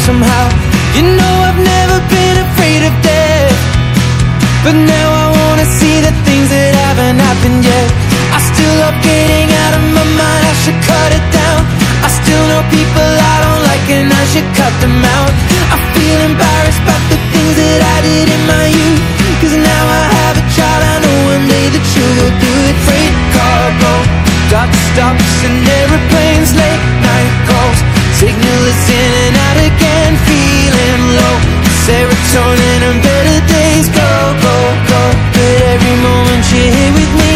somehow. You know I've never been afraid of death, but now I wanna see the things that haven't happened yet. I still love getting out of my mind, I should cut it down. I still know people I don't like and I should cut them out. I feel embarrassed about the things that I did in my youth, cause now I have a child, I know one day that you will do it. Freight car go, dark stops and airplanes, late night calls, signal is in and out again, feeling low, serotonin and better days go, go, go. But every moment you're here with me,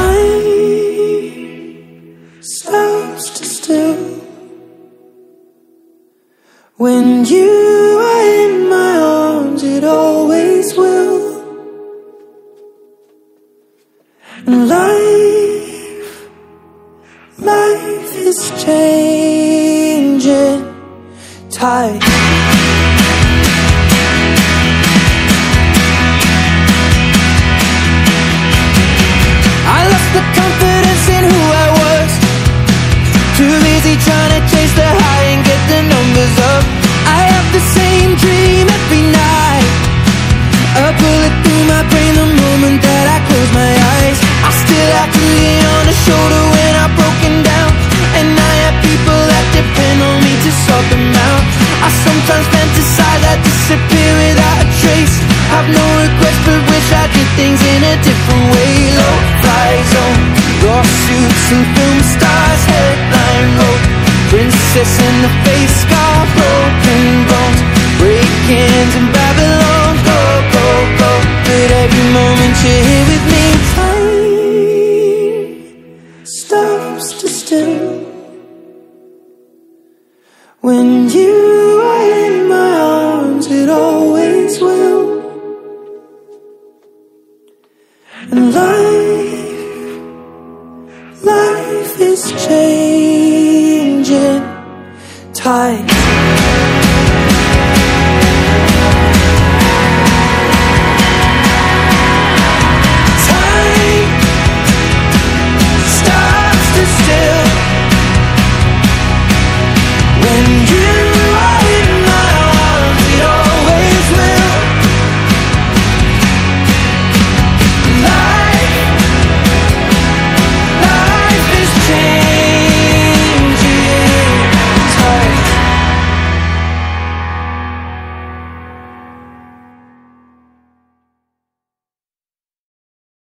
time stops to still. When you are in my arms, it always will. And life is changing tide. I lost the confidence in who I was, too busy trying to chase the high and get the numbers up. I have the same dream every night, a bullet through my brain the moment that I close my eyes. I still have to lean on a shoulder when I'm broken down, and I have people that depend on me to sort them out. I sometimes fantasize I disappear without a trace, have no regrets but wish I did things in a different way. Low fly zone, lawsuits and film stars, headline road, princess in the face, scar, broken bones, break-ins in Babylon, go, go, go. But every moment you're here with me, time stops to still. When you are in my arms, it always will. And life